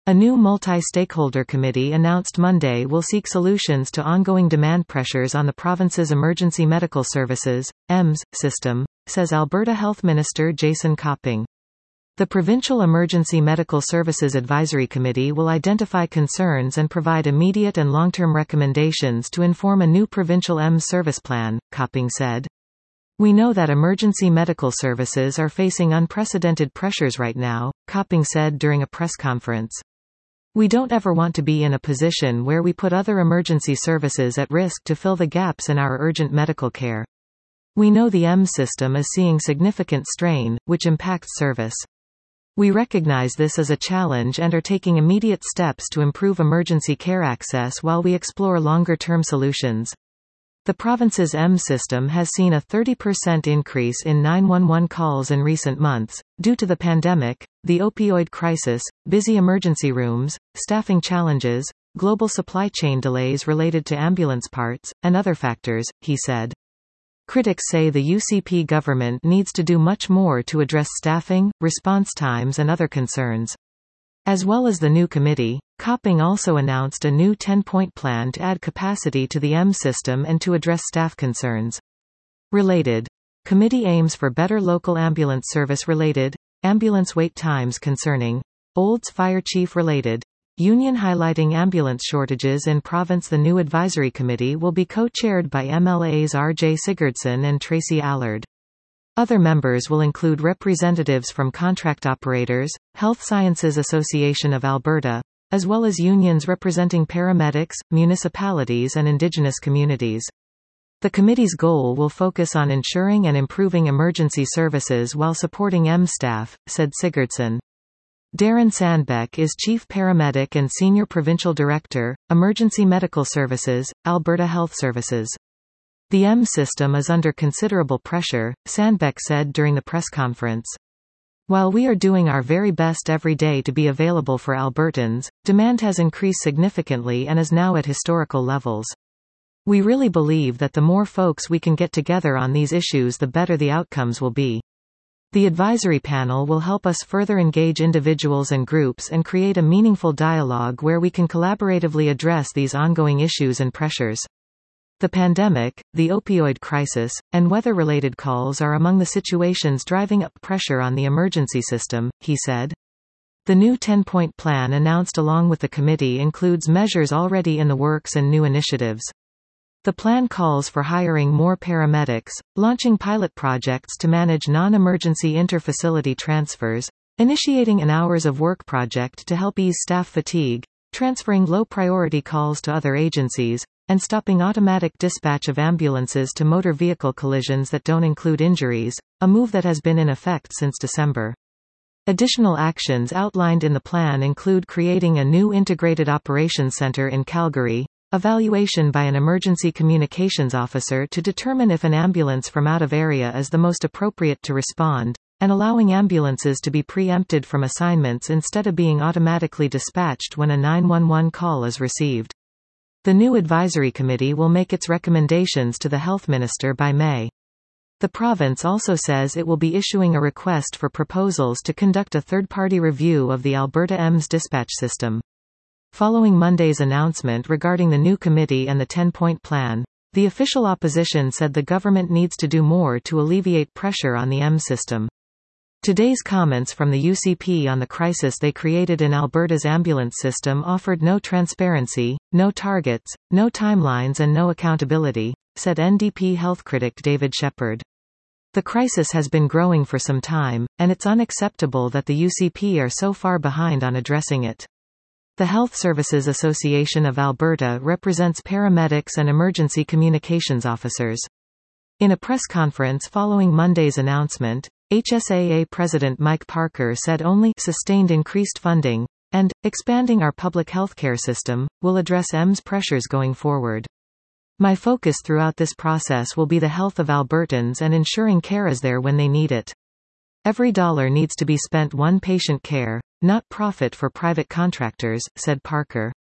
A new multi-stakeholder committee announced Monday will seek solutions to ongoing demand pressures on the province's emergency medical services (EMS) system, says Alberta Health Minister Jason Copping. The Provincial Emergency Medical Services Advisory Committee will identify concerns and provide immediate and long-term recommendations to inform a new provincial EMS service plan, Copping said. We know that emergency medical services are facing unprecedented pressures right now, Copping said during a press conference. We don't ever want to be in a position where we put other emergency services at risk to fill the gaps in our urgent medical care. We know the EMS system is seeing significant strain, which impacts service. We recognize this as a challenge and are taking immediate steps to improve emergency care access while we explore longer-term solutions. The province's EMS system has seen a 30% increase in 911 calls in recent months, due to the pandemic, the opioid crisis, busy emergency rooms, staffing challenges, global supply chain delays related to ambulance parts, and other factors, he said. Critics say the UCP government needs to do much more to address staffing, response times and other concerns. As well as the new committee, Copping also announced a new 10-point plan to add capacity to the EMS system and to address staff concerns. Related. Committee aims for better local ambulance service related, ambulance wait times concerning, Olds Fire Chief related, Union highlighting ambulance shortages in province. The new advisory committee will be co-chaired by MLAs R.J. Sigurdsson and Tracy Allard. Other members will include representatives from contract operators, Health Sciences Association of Alberta, as well as unions representing paramedics, municipalities and Indigenous communities. The committee's goal will focus on ensuring and improving emergency services while supporting EMS staff, said Sigurdsson. Darren Sandbeck is Chief Paramedic and Senior Provincial Director, Emergency Medical Services, Alberta Health Services. The EMS system is under considerable pressure, Sandbeck said during the press conference. While we are doing our very best every day to be available for Albertans, demand has increased significantly and is now at historical levels. We really believe that the more folks we can get together on these issues, the better the outcomes will be. The advisory panel will help us further engage individuals and groups and create a meaningful dialogue where we can collaboratively address these ongoing issues and pressures. The pandemic, the opioid crisis, and weather-related calls are among the situations driving up pressure on the emergency system, he said. The new 10-point plan announced along with the committee includes measures already in the works and new initiatives. The plan calls for hiring more paramedics, launching pilot projects to manage non-emergency inter-facility transfers, initiating an hours of work project to help ease staff fatigue, transferring low-priority calls to other agencies, and stopping automatic dispatch of ambulances to motor vehicle collisions that don't include injuries, a move that has been in effect since December. Additional actions outlined in the plan include creating a new integrated operations center in Calgary, evaluation by an emergency communications officer to determine if an ambulance from out of area is the most appropriate to respond, and allowing ambulances to be preempted from assignments instead of being automatically dispatched when a 911 call is received. The new advisory committee will make its recommendations to the health minister by May. The province also says it will be issuing a request for proposals to conduct a third-party review of the Alberta EMS dispatch system. Following Monday's announcement regarding the new committee and the 10-point plan, the official opposition said the government needs to do more to alleviate pressure on the EMS system. Today's comments from the UCP on the crisis they created in Alberta's ambulance system offered no transparency, no targets, no timelines and no accountability, said NDP health critic David Shepherd. The crisis has been growing for some time, and it's unacceptable that the UCP are so far behind on addressing it. The Health Services Association of Alberta represents paramedics and emergency communications officers. In a press conference following Monday's announcement, HSAA President Mike Parker said only sustained increased funding and expanding our public healthcare system will address EMS pressures going forward. My focus throughout this process will be the health of Albertans and ensuring care is there when they need it. Every dollar needs to be spent on patient care, not profit for private contractors, said Parker.